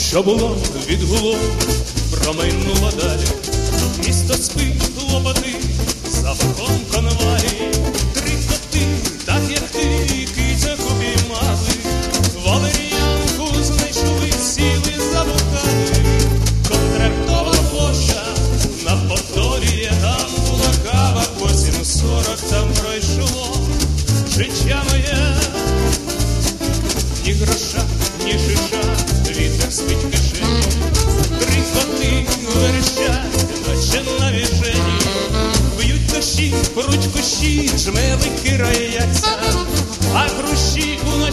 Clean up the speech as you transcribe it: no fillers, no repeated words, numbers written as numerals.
що було, відгуло, промайнуло далі. Місто спить, клопоти, запахом конвалії. Три коти, так як ти, кицяку піймали. Валеріанку знайшли, сіли, заблукали. Контрактова площа на повторі, там була кава, по 7:40 там пройшло життя моє. Ні гроша, ні шиша, вітер спить в кишені. Три коти верещать, наче навіжені. Б'ють дощі, пруть кущі, жмелики рояться, а хрущі у